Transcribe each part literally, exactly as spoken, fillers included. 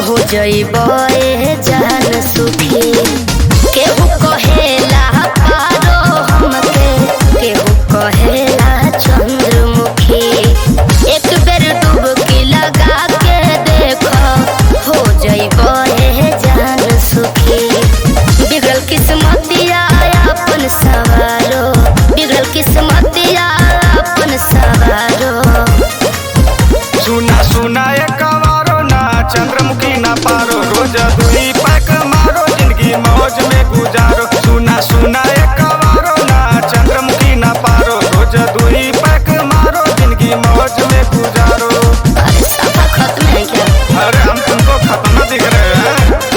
हो जइबे जान सुखी। केहू कहेला पारो हमके, केहू कहेला चंद्रमुखी। एक बेर डुबकी लगा के देखो, हो जइबे जान सुखी। बिगड़ल किस्मतिया अपन सवारो, बिगड़ल किस्मतिया अपन सवारो। सुना सुना एक कवारो ना चंद्रमुखी ना पारो, रोज दुई पैक मारो जिंदगी मौज में गुजारो। सुना सुना एक कवारो ना चंद्रमुखी ना पारो, रोज दुई पैक मारो जिंदगी मौज में गुजारो। अरे सफा खत्म है क्या? अरे हम तुमको खत्म दिख रहे हैं।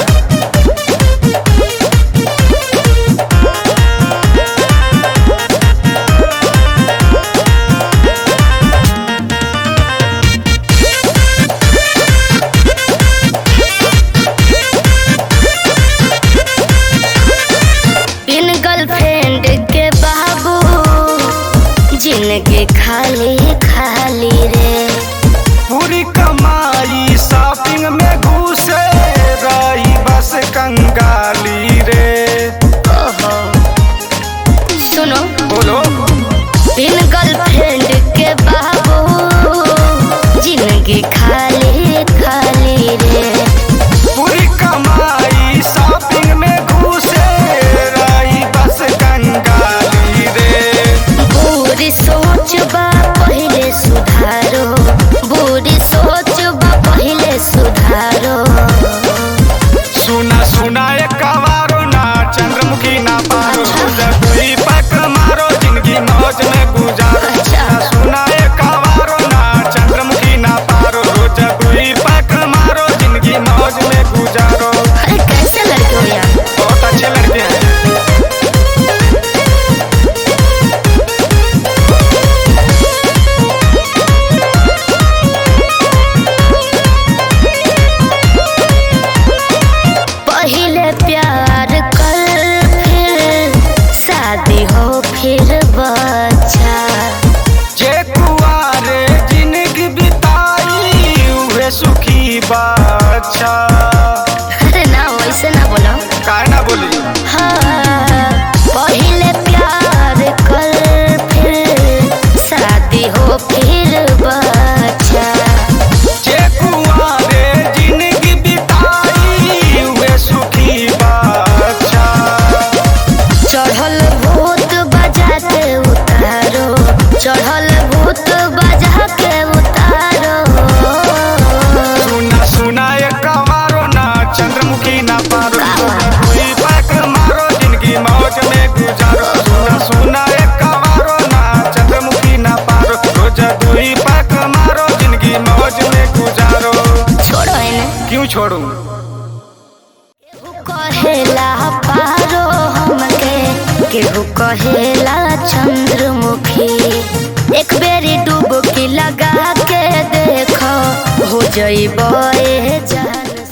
गर्लफ्रेंड के बाबू जिंदगी खाली खाली रे। पूरी कमाई शॉपिंग में घुसे रही बस कंगाली रे। ओहो सुनो बोलो। बिन गर्लफ्रेंड के बाबू जिंदगी खाली खाली रे। पूरी कमाई शॉपिंग में घुसे रही बस कंगाली रे। बुरी सोच बा पहले सुधारो, बुरी सोच बा पहले सुधारो। सुना सुना एक कवारो ना चंद्रमुखी ना पारो, दुई पैक मारो जिंदगी मौज में गुजारो। सुना सुना एक कवारो ना चंद्रमुखी ना पारो, रोज दुई पैक मारो जिंदगी मौज में गुजारो। अरे कैसे लड़के हो यार? बहुत अच्छे लड़के हैं। पहले प्यार कर फिर शादी हो फिर बच्चा। जे कुआरे जिंदगी बिताई उहे सुखी बाचा। अरे ना वैसे ना बोलो। काहे ना बोली? हाँ पहले प्यार कर फिर शादी हो फिर बच्चा। जे कुआरे जिंदगी बिताई उहे सुखी बाचा। चढ़ल भूत बजा के उतारो, चढ़ल भूत बजा के उतारो। सुना सुना एक कवारो ना चंद्रमुखी ना पारो, कोई पैक मारो जिंदगी मौज में गुजारो। सुना सुना एक कवारो ना चंद्रमुखी ना पारो, रोज दुई पैक मारो जिंदगी मौज में गुजारो। छोड़ो इन्हें। क्यों छोड़ूं? केहू कहेला पारो हमके, केहू कहेला चंद्रमुखी। एक बेरी डुबकी लगा के देखो, हो जइबे